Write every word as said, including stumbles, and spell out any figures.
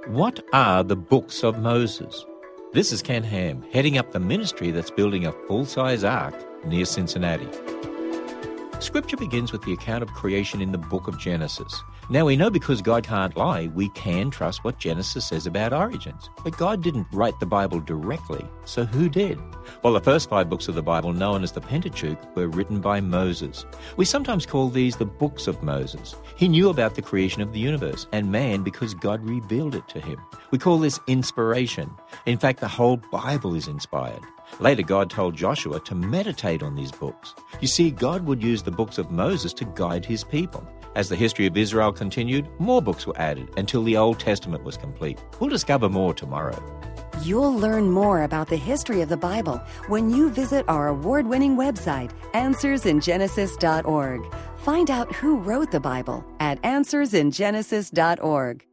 What are the books of Moses? This is Ken Ham, heading up the ministry that's building a full-size ark near Cincinnati. Scripture begins with the account of creation in the book of Genesis. Now we know because God can't lie, we can trust what Genesis says about origins. But God didn't write the Bible directly, so who did? Well, the first five books of the Bible, known as the Pentateuch, were written by Moses. We sometimes call these the books of Moses. He knew about the creation of the universe and man because God revealed it to him. We call this inspiration. In fact, the whole Bible is inspired. Later, God told Joshua to meditate on these books. You see, God would use the books of Moses to guide his people. As the history of Israel continued, more books were added until the Old Testament was complete. We'll discover more tomorrow. You'll learn more about the history of the Bible when you visit our award-winning website, answers in genesis dot org. Find out who wrote the Bible at answers in genesis dot org.